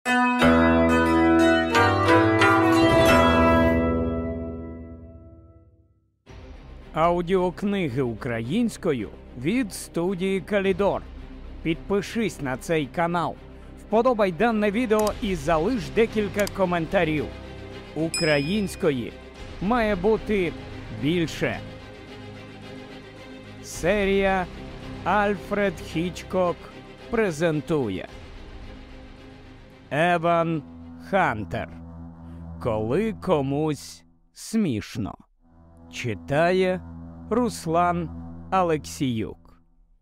Аудіокниги українською від студії Калідор. Підпишись на цей канал, вподобай дане відео і залиш декілька коментарів. Української має бути більше. Серія Альфред Хічкок презентує. Еван Хантер. Коли комусь смішно. Читає Руслан Алексіюк.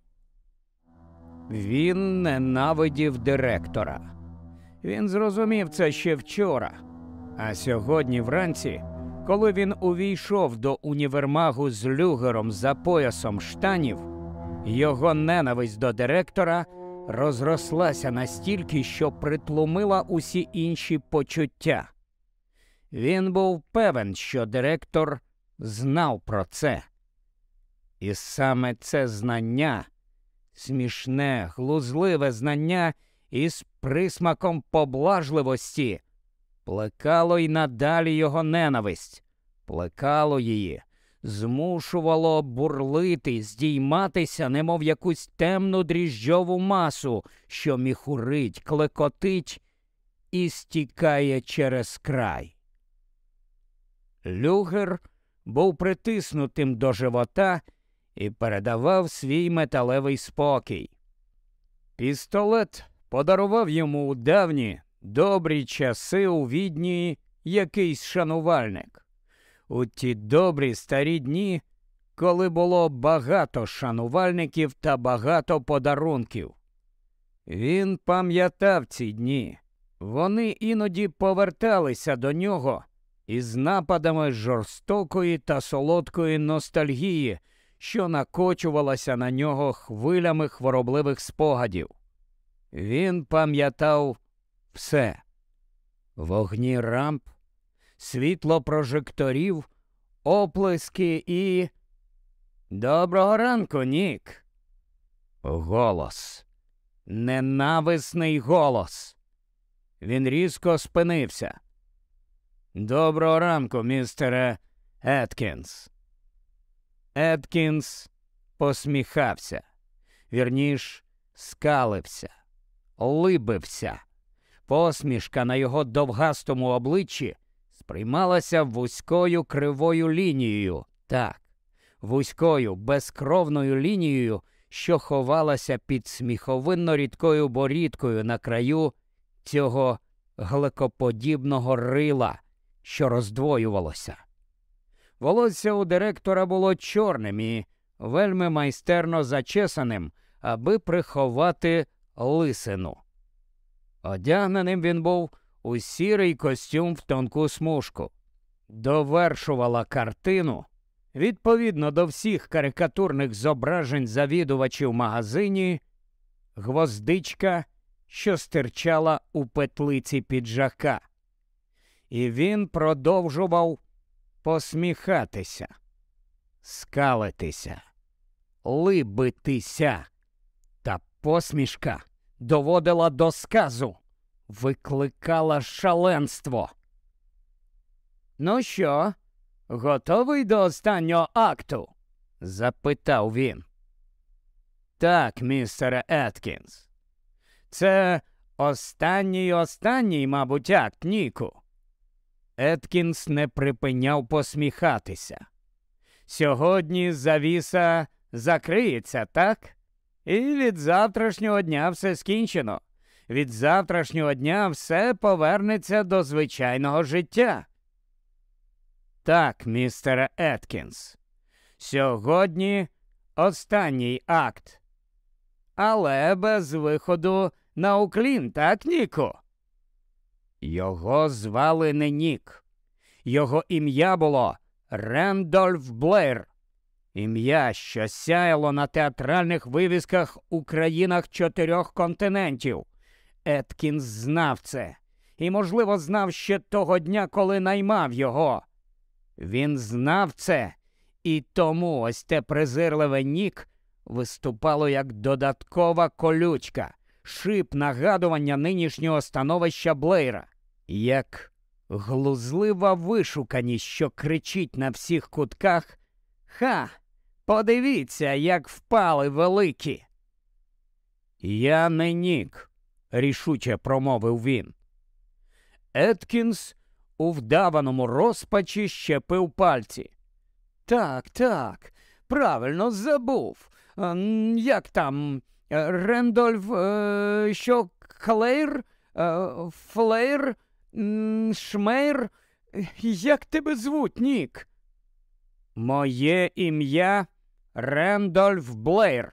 Він ненавидів директора. Він зрозумів це ще вчора. А сьогодні вранці, коли він увійшов до універмагу з люгером за поясом штанів, його ненависть до директора розрослася настільки, що притлумила усі інші почуття. Він був певен, що директор знав про це. І саме це знання, смішне, глузливе знання із присмаком поблажливості, плекало й надалі його ненависть, плекало її, змушувало бурлити, здійматися, немов якусь темну дріжджову масу, що міхурить, клекотить і стікає через край. Люгер був притиснутим до живота і передавав свій металевий спокій. Пістолет подарував йому у давні, добрі часи у Відні якийсь шанувальник. У ті добрі старі дні, коли було багато шанувальників та багато подарунків. Він пам'ятав ці дні. Вони іноді поверталися до нього із нападами жорстокої та солодкої ностальгії, що накочувалася на нього хвилями хворобливих спогадів. Він пам'ятав все. Вогні рамп, світло прожекторів, оплески і... «Доброго ранку, Нік!» Голос. Ненависний голос. Він різко спинився. «Доброго ранку, містере Еткінс». Еткінс посміхався. Вірніш, скалився, либився. Посмішка на його довгастому обличчі сприймалася вузькою кривою лінією. Так, вузькою, безкровною лінією, що ховалася під сміховинно-рідкою борідкою на краю цього глекоподібного рила, що роздвоювалося. Волосся у директора було чорним і вельми майстерно зачесаним, аби приховати лисину. Одягненим він був у сірий костюм в тонку смужку. Довершувала картину, відповідно до всіх карикатурних зображень завідувачів в магазині, гвоздичка, що стирчала у петлиці піджака. І він продовжував посміхатися, скалитися, либитися. Та посмішка доводила до сказу, викликала шаленство. «Ну що, готовий до останнього акту?» – запитав він. «Так, містере Еткінс. Це останній, мабуть, акт, Ніку». Еткінс не припиняв посміхатися. «Сьогодні завіса закриється, так? І від завтрашнього дня все скінчено. Від завтрашнього дня все повернеться до звичайного життя». «Так, містере Еткінс. Сьогодні останній акт. Але без виходу на уклін, так, Ніку?» Його звали не Нік. Його ім'я було Рендольф Блеєр. Ім'я, що сяяло на театральних вивісках у країнах 4 континентів. Еткінс знав це. І, можливо, знав ще того дня, коли наймав його. Він знав це, і тому ось те презирливе Нік виступало як додаткова колючка, шип нагадування нинішнього становища Блейра, як глузлива вишуканість, що кричить на всіх кутках: «Ха! Подивіться, як впали великі!» «Я не Нік», – рішуче промовив він. Еткінс у вдаваному розпачі щепив пальці. Так, правильно, забув. Як там? Рендольф, що, Клейр? Флейр? Шмейр? Як тебе звуть, Нік?» «Моє ім'я Рендольф Блейр».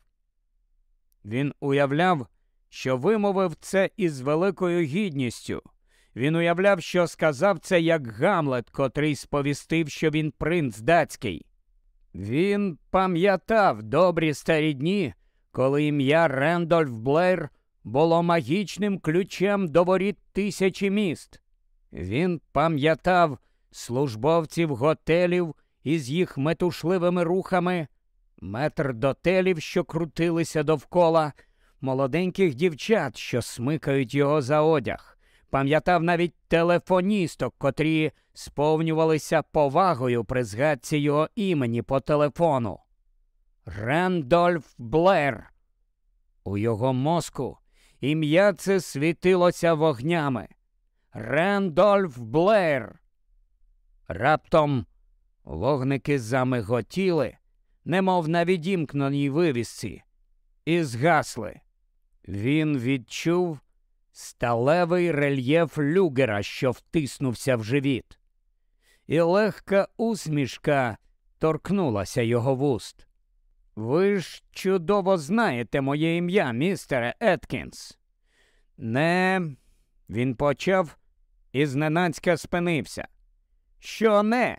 Він уявляв, що вимовив це із великою гідністю. Він уявляв, що сказав це як Гамлет, котрий сповістив, що він принц датський. Він пам'ятав добрі старі дні, коли ім'я Рендольф Блейр було магічним ключем до воріт тисячі міст. Він пам'ятав службовців готелів із їх метушливими рухами, метрдотелів, що крутилися довкола, молоденьких дівчат, що смикають його за одяг. Пам'ятав навіть телефоністок, котрі сповнювалися повагою при згадці його імені по телефону. Рендольф Блейр. У його мозку ім'я це світилося вогнями. Рендольф Блейр. Раптом вогники замиготіли, немов на відімкненій вивісці, і згасли. Він відчув сталевий рельєф люгера, що втиснувся в живіт. І легка усмішка торкнулася його вуст. «Ви ж чудово знаєте моє ім'я, містере Еткінс». «Не...» – він почав і зненацька спинився. «Що не?»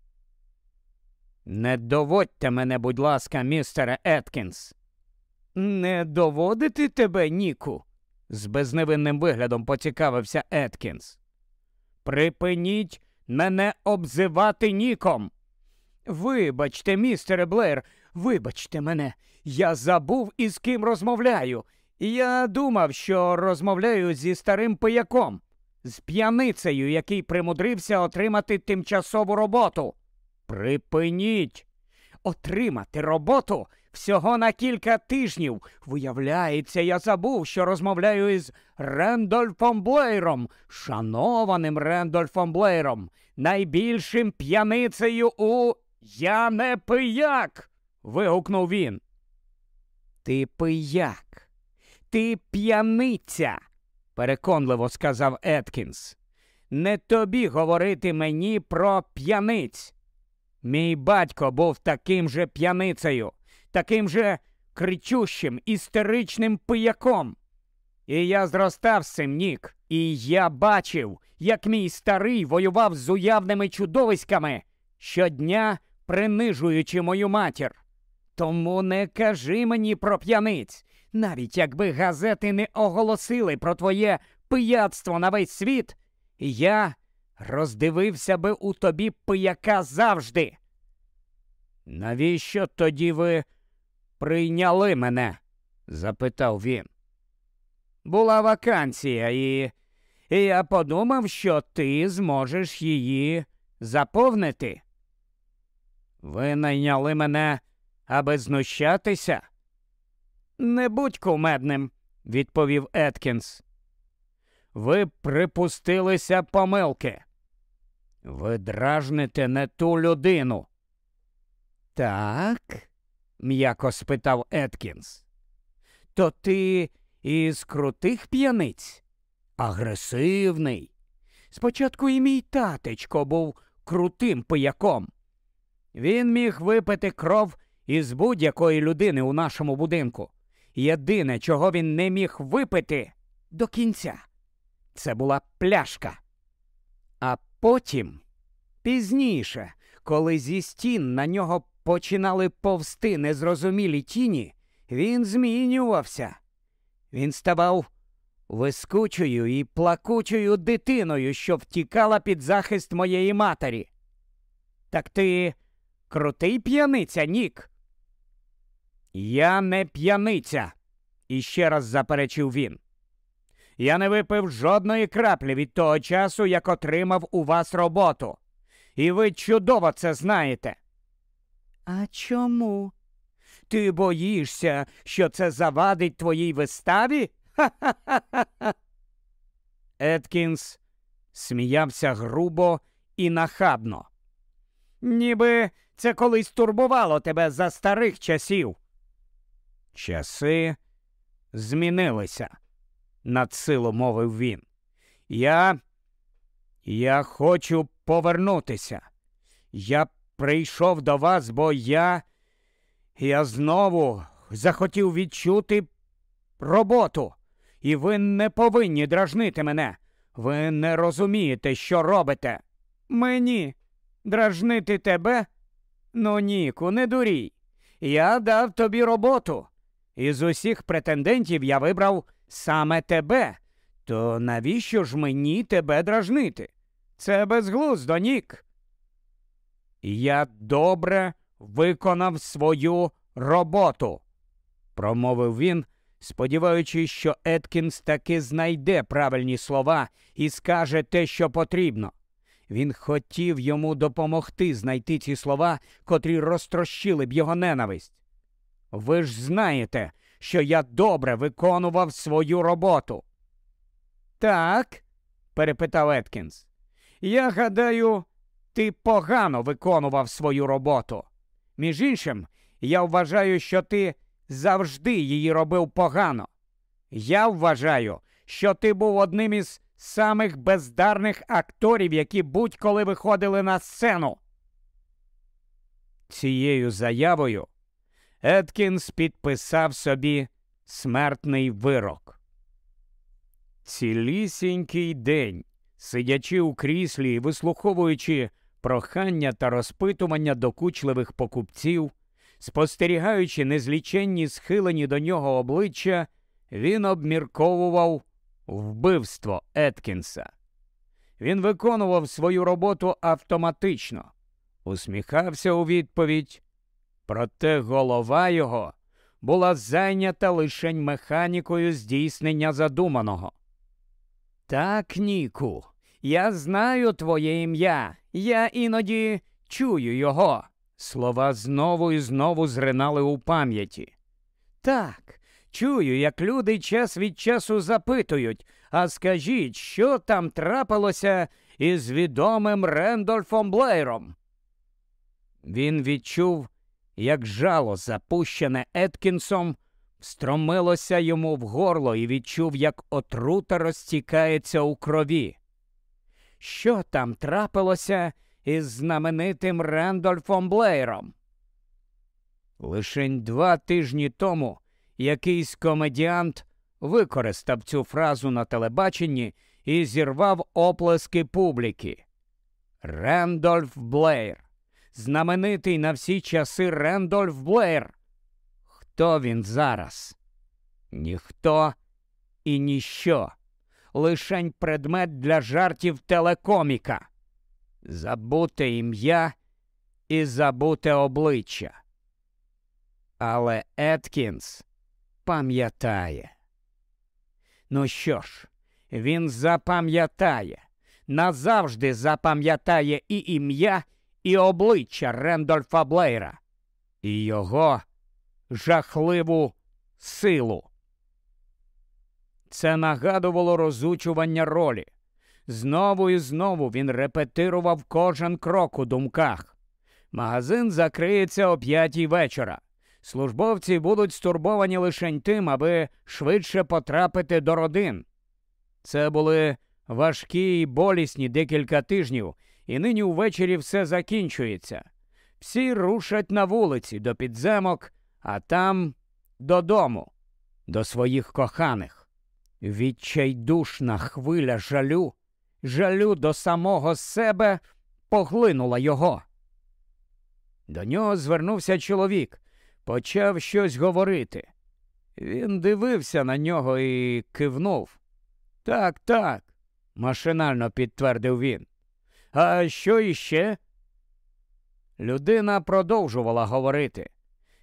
«Не доводьте мене, будь ласка, містере Еткінс». «Не доводити тебе, Ніку?» – з безневинним виглядом поцікавився Еткінс. «Припиніть мене обзивати Ніком!» «Вибачте, містере Блейр, вибачте мене. Я забув, із ким розмовляю. Я думав, що розмовляю зі старим пияком, з п'яницею, який примудрився отримати тимчасову роботу». «Припиніть! Отримати роботу всього на кілька тижнів. Виявляється, я забув, що розмовляю із Рендольфом Блейром, шанованим Рендольфом Блейром, найбільшим п'яницею у...» «Я не пияк!» – вигукнув він. «Ти пияк! Ти п'яниця!» – переконливо сказав Еткінс. «Не тобі говорити мені про п'яниць. Мій батько був таким же п'яницею, таким же кричущим, істеричним пияком. І я зростав з цим, Нік. І я бачив, як мій старий воював з уявними чудовиськами, щодня принижуючи мою матір. Тому не кажи мені про п'яниць, навіть якби газети не оголосили про твоє пияцтво на весь світ, я роздивився би у тобі пияка завжди». «Навіщо тоді ви прийняли мене?» – запитав він. «Була вакансія, і я подумав, що ти зможеш її заповнити». «Ви найняли мене, аби знущатися?» «Не будь кумедним», – відповів Еткінс. «Ви припустилися помилки. Ви дражните не ту людину». «Так?» – м'яко спитав Еткінс. «То ти із крутих п'яниць? Агресивний? Спочатку і мій татечко був крутим пияком. Він міг випити кров із будь-якої людини у нашому будинку. Єдине, чого він не міг випити до кінця, це була пляшка. А потім, пізніше, коли зі стін на нього починали повзти незрозумілі тіні, він змінювався. Він ставав вискучою і плакучою дитиною, що втікала під захист моєї матері. Так ти крутий п'яниця, Нік?» «Я не п'яниця», І ще раз заперечив він. Я не випив жодної краплі від того часу, як отримав у вас роботу. І ви чудово це знаєте. А чому? Ти боїшся, що це завадить твоїй виставі? Ха-ха-ха-ха. Еткінс сміявся грубо і нахабно. Ніби це колись турбувало тебе за старих часів. Часи змінилися, надсилу мовив він. Я хочу повернутися. Я прийшов до вас, бо я знову захотів відчути роботу. І ви не повинні дражнити мене. Ви не розумієте, що робите. Мені дражнити тебе? Ну, Ніку, не дурій. Я дав тобі роботу. Із усіх претендентів я вибрав саме тебе. То навіщо ж мені тебе дражнити? Це безглуздо, Нік. Я добре виконав свою роботу, промовив він, сподіваючись, що Еткінс таки знайде правильні слова і скаже те, що потрібно. Він хотів йому допомогти знайти ці слова, котрі розтрощили б його ненависть. Ви ж знаєте, що я добре виконував свою роботу. Так, перепитав Еткінс. Я гадаю, ти погано виконував свою роботу. Між іншим, я вважаю, що ти завжди її робив погано. Я вважаю, що ти був одним із самих бездарних акторів, які будь-коли виходили на сцену. Цією заявою Еткінс підписав собі смертний вирок. Цілісінький день, сидячи у кріслі і вислуховуючи прохання та розпитування докучливих покупців, спостерігаючи незліченні схилені до нього обличчя, він обмірковував вбивство Еткінса. Він виконував свою роботу автоматично, усміхався у відповідь, проте голова його була зайнята лишень механікою здійснення задуманого. Так, Ніку, я знаю твоє ім'я, я іноді чую його. Слова знову і знову зринали у пам'яті. Так, чую, як люди час від часу запитують, а скажіть, що там трапилося із відомим Рендольфом Блейром? Він відчув, як жало, запущене Еткінсом, встромилося йому в горло і відчув, як отрута розтікається у крові. Що там трапилося із знаменитим Рендольфом Блейром? Лишень 2 тижні тому якийсь комедіант використав цю фразу на телебаченні і зірвав оплески публіки. Рендольф Блейр. Знаменитий на всі часи Рендольф Блейр. Хто він зараз? Ніхто і ніщо. Лишень предмет для жартів телекоміка. Забуте ім'я і забуте обличчя. Але Еткінс пам'ятає. Ну що ж, він запам'ятає, назавжди запам'ятає і ім'я, і обличчя Рендольфа Блейра, і його жахливу силу. Це нагадувало розучування ролі. Знову і знову він репетирував кожен крок у думках. Магазин закриється о 5-й вечора. Службовці будуть стурбовані лише тим, аби швидше потрапити до родин. Це були важкі і болісні декілька тижнів, і нині увечері все закінчується. Всі рушать на вулиці, до підземок, а там додому, до своїх коханих. Відчайдушна хвиля жалю до самого себе поглинула його. До нього звернувся чоловік, почав щось говорити. Він дивився на нього і кивнув. Так, машинально підтвердив він. А що іще? Людина продовжувала говорити.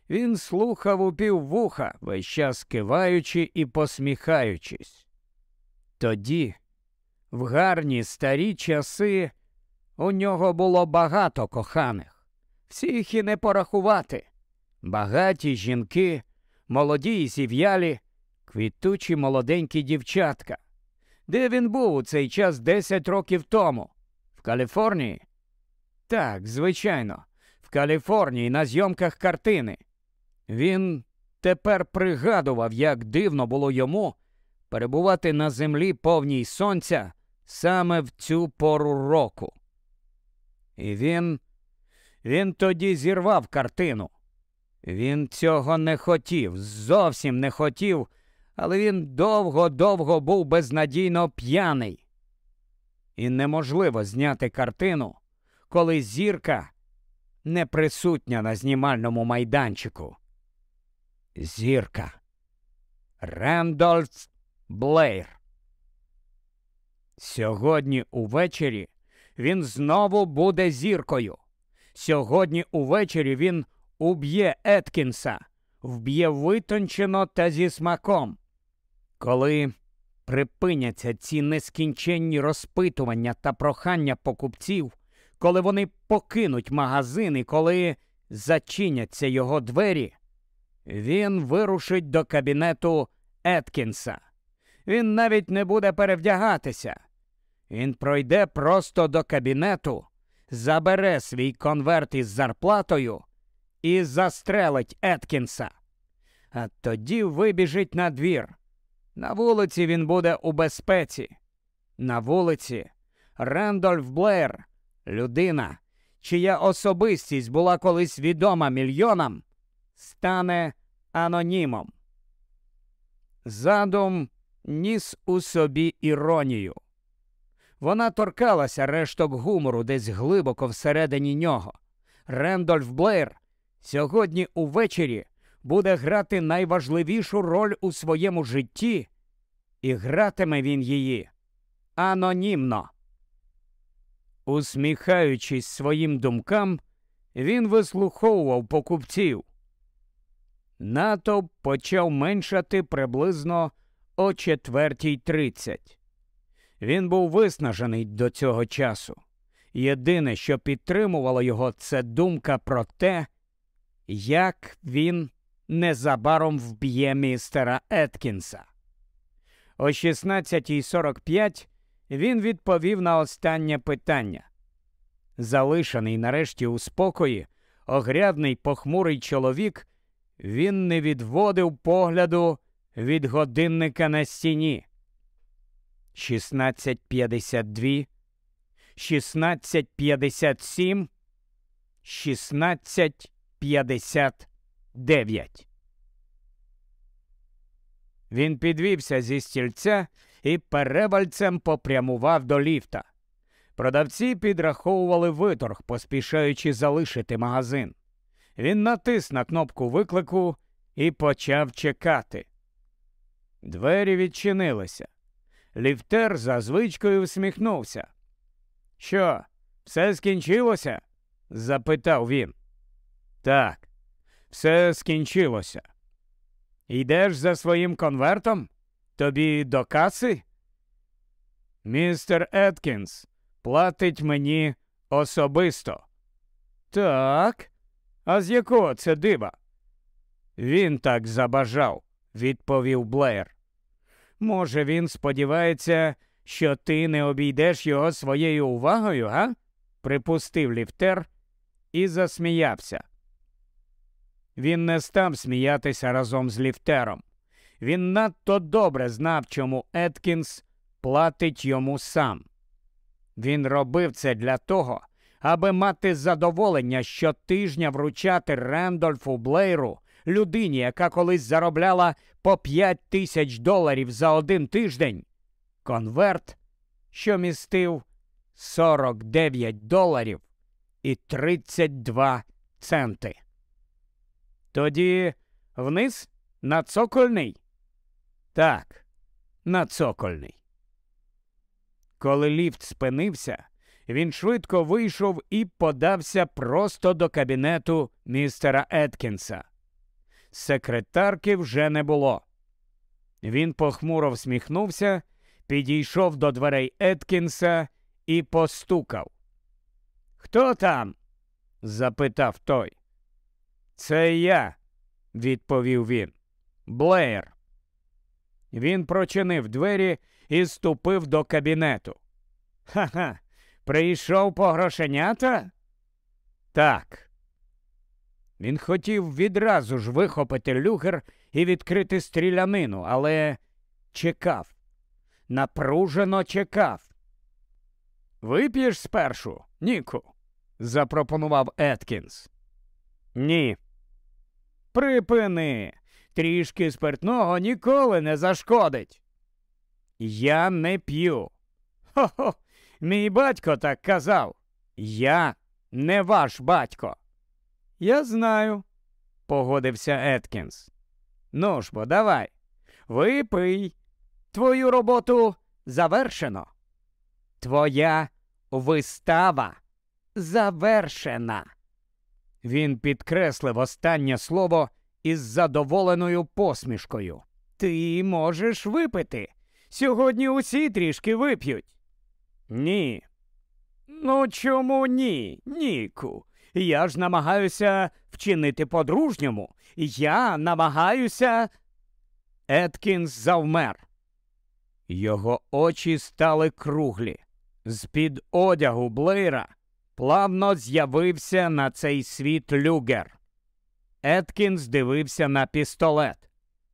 Він слухав упіввуха, весь час киваючи і посміхаючись. Тоді, в гарні старі часи, у нього було багато коханих. Всіх і не порахувати. Багаті жінки, молоді і зів'ялі, квітучі молоденькі дівчатка. Де він був у цей час 10 років тому? В Каліфорнії? Так, звичайно, в Каліфорнії на зйомках картини. Він тепер пригадував, як дивно було йому перебувати на землі повній сонця саме в цю пору року. І він тоді зірвав картину. Він цього не хотів, зовсім не хотів, але він довго-довго був безнадійно п'яний. І неможливо зняти картину, коли зірка не присутня на знімальному майданчику. Зірка. Рендольф Блеєр. Сьогодні увечері він знову буде зіркою. Сьогодні увечері він уб'є Еткінса, вб'є витончено та зі смаком. Коли припиняться ці нескінченні розпитування та прохання покупців, коли вони покинуть магазин і коли зачиняться його двері, він вирушить до кабінету Еткінса. Він навіть не буде перевдягатися. Він пройде просто до кабінету, забере свій конверт із зарплатою і застрелить Еткінса. А тоді вибіжить на двір. На вулиці він буде у безпеці. На вулиці Рендольф Блеєр, людина, чия особистість була колись відома мільйонам, стане анонімом. Задум ніс у собі іронію. Вона торкалася решток гумору десь глибоко всередині нього. Рендольф Блеєр сьогодні увечері буде грати найважливішу роль у своєму житті, і гратиме він її анонімно. Усміхаючись своїм думкам, він вислуховував покупців. Натовп почав меншати приблизно о 4:30. Він був виснажений до цього часу. Єдине, що підтримувало його, це думка про те, як він незабаром вб'є містера Еткінса. О 16:45 він відповів на останнє питання. Залишений нарешті у спокої, огрядний похмурий чоловік, він не відводив погляду від годинника на стіні. 16:52, 16:57, 16:59. Він підвівся зі стільця і перевальцем попрямував до ліфта. Продавці підраховували виторг, поспішаючи залишити магазин. Він натис на кнопку виклику і почав чекати. Двері відчинилися. Ліфтер за звичкою всміхнувся. «Що, все скінчилося?» – запитав він. «Так, все скінчилося. Йдеш за своїм конвертом? Тобі до каси?» «Містер Еткінс платить мені особисто». «Так? А з якого це дива?» «Він так забажав», – відповів Блеєр. «Може, він сподівається, що ти не обійдеш його своєю увагою, га?» – припустив ліфтер і засміявся. Він не став сміятися разом з ліфтером. Він надто добре знав, чому Еткінс платить йому сам. Він робив це для того, аби мати задоволення щотижня вручати Рендольфу Блеєру, людині, яка колись заробляла по $5000 за один тиждень, конверт, що містив $49.32. «Тоді вниз? На цокольний?» «Так, на цокольний». Коли ліфт спинився, він швидко вийшов і подався просто до кабінету містера Еткінса. Секретарки вже не було. Він похмуро всміхнувся, підійшов до дверей Еткінса і постукав. «Хто там?» – запитав той. «Це я», – відповів він. «Блеєр». Він прочинив двері і ступив до кабінету. «Ха-ха, прийшов по грошенята?» «Так». Він хотів відразу ж вихопити люгер і відкрити стрілянину, але чекав. Напружено чекав. «Вип'єш спершу, Ніку?» – запропонував Еткінс. «Ні». «Припини! Трішки спиртного ніколи не зашкодить». «Я не п'ю». «Хо-хо! Мій батько так казав. Я не ваш батько». «Я знаю», – погодився Еткінс. «Ну ж бо, давай, випий. Твою роботу завершено. Твоя вистава завершена». Він підкреслив останнє слово із задоволеною посмішкою. «Ти можеш випити. Сьогодні усі трішки вип'ють». «Ні». «Ну чому ні, Ніку? Я ж намагаюся вчинити по-дружньому. Я намагаюся...» Еткінс завмер. Його очі стали круглі. З-під одягу Блеєра плавно з'явився на цей світ люгер. Еткінс дивився на пістолет.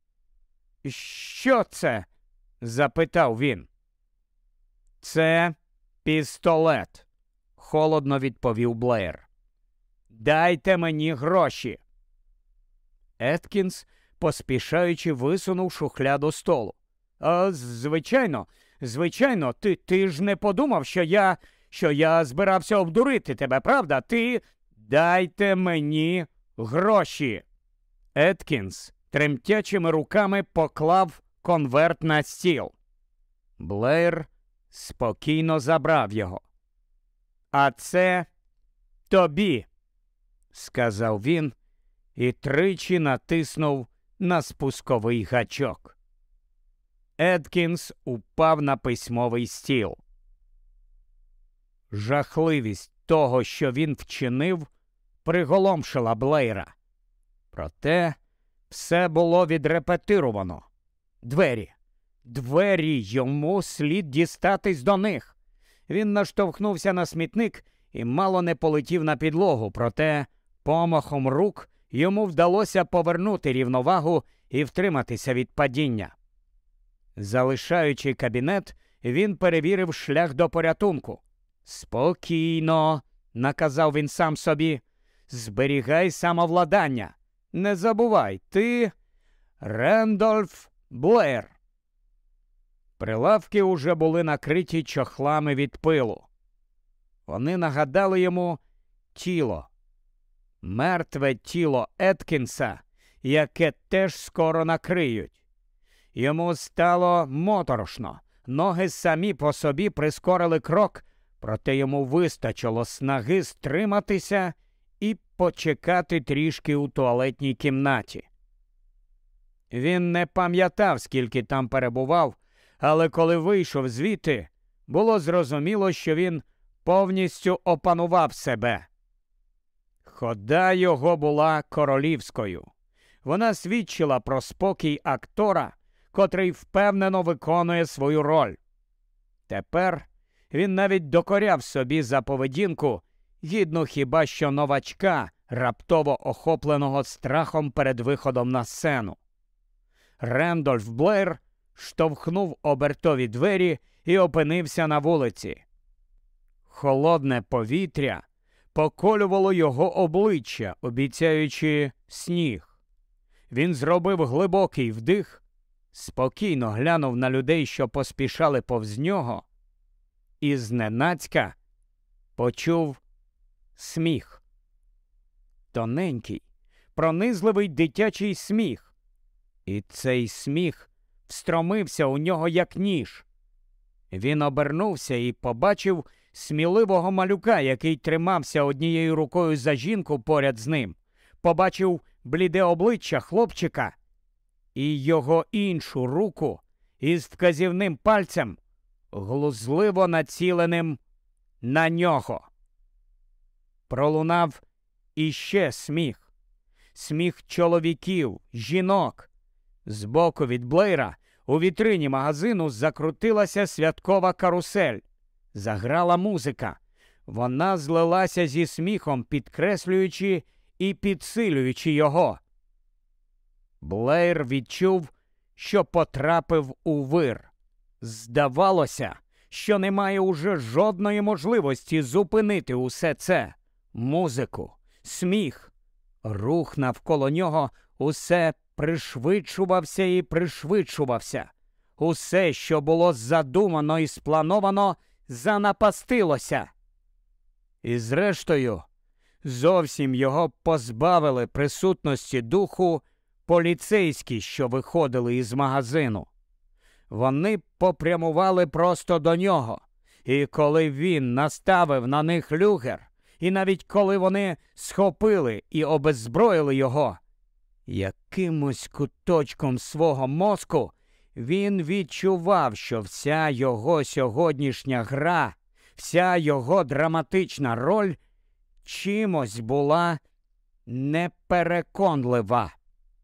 «Що це?» – запитав він. «Це пістолет», – холодно відповів Блеєр. «Дайте мені гроші». Еткінс, поспішаючи, висунув шухляду столу. Звичайно, ти ж не подумав, що я збирався обдурити тебе, правда? Дайте мені гроші». Еткінс тремтячими руками поклав конверт на стіл. Блеєр спокійно забрав його. «А це тобі», – сказав він і тричі натиснув на спусковий гачок. Еткінс упав на письмовий стіл. Жахливість того, що він вчинив, приголомшила Блеєра. Проте все було відрепетировано. Двері, йому слід дістатись до них. Він наштовхнувся на смітник і мало не полетів на підлогу, проте помахом рук йому вдалося повернути рівновагу і втриматися від падіння. Залишаючи кабінет, він перевірив шлях до порятунку. «Спокійно», – наказав він сам собі, – «зберігай самовладання. Не забувай, ти Рендольф Блеєр». Прилавки уже були накриті чохлами від пилу. Вони нагадали йому тіло. Мертве тіло Еткінса, яке теж скоро накриють. Йому стало моторошно. Ноги самі по собі прискорили крок, проте йому вистачило снаги стриматися і почекати трішки у туалетній кімнаті. Він не пам'ятав, скільки там перебував, але коли вийшов звідти, було зрозуміло, що він повністю опанував себе. Хода його була королівською. Вона свідчила про спокій актора, котрий впевнено виконує свою роль. Тепер він навіть докоряв собі за поведінку, гідну хіба що новачка, раптово охопленого страхом перед виходом на сцену. Рендольф Блеєр штовхнув обертові двері і опинився на вулиці. Холодне повітря поколювало його обличчя, обіцяючи сніг. Він зробив глибокий вдих, спокійно глянув на людей, що поспішали повз нього, і зненацька почув сміх. Тоненький, пронизливий дитячий сміх. І цей сміх встромився у нього як ніж. Він обернувся і побачив сміливого малюка, який тримався однією рукою за жінку поряд з ним. побачив бліде обличчя хлопчика і його іншу руку із вказівним пальцем, глузливо націленим на нього. Пролунав іще сміх. Сміх чоловіків, жінок. Збоку від Блейра у вітрині магазину закрутилася святкова карусель. Заграла музика. Вона злилася зі сміхом, підкреслюючи і підсилюючи його. Блейр відчув, що потрапив у вир. Здавалося, що немає уже жодної можливості зупинити усе це. Музику, сміх, рух навколо нього – усе пришвидшувався і пришвидшувався. Усе, що було задумано і сплановано, занапастилося. І зрештою, зовсім його позбавили присутності духу поліцейські, що виходили із магазину. Вони попрямували просто до нього, і коли він наставив на них люгер, і навіть коли вони схопили і обеззброїли його, якимось куточком свого мозку він відчував, що вся його сьогоднішня гра, вся його драматична роль чимось була непереконлива.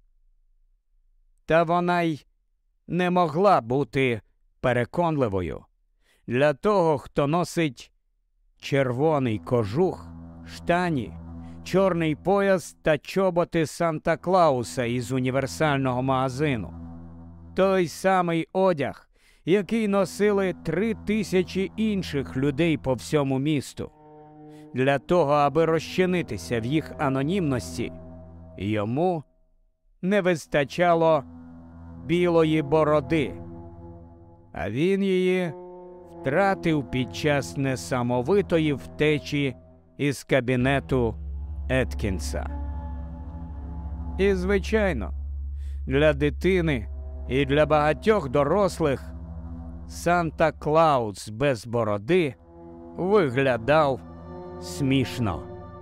Та вона й не могла бути переконливою. Для того, хто носить червоний кожух, штані, чорний пояс та чоботи Санта-Клауса із універсального магазину. Той самий одяг, який носили 3000 інших людей по всьому місту. Для того, аби розчинитися в їх анонімності, йому не вистачало білої бороди, а він її втратив під час несамовитої втечі із кабінету Еткінса. І, звичайно, для дитини і для багатьох дорослих Санта-Клаус без бороди виглядав смішно.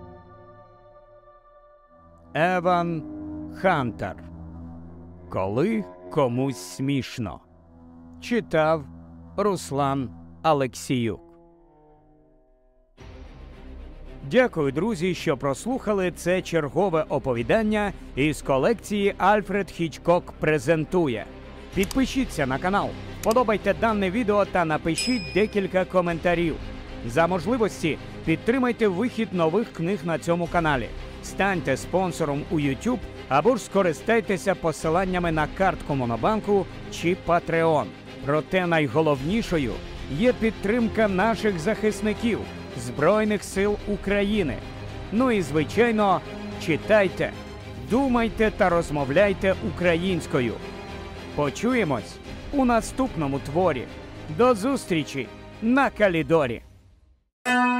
Еван Хантер. Коли комусь смішно. Читав Руслан Алексіюк. Дякую, друзі, що прослухали це чергове оповідання із колекції «Альфред Хічкок презентує». Підпишіться на канал, подобайте дане відео та напишіть декілька коментарів. За можливості підтримайте вихід нових книг на цьому каналі. Станьте спонсором у YouTube або ж скористайтеся посиланнями на картку Монобанку чи Patreon. Проте найголовнішою є підтримка наших захисників Збройних сил України. Ну і, звичайно, читайте, думайте та розмовляйте українською. Почуємось у наступному творі. До зустрічі на Калідорі!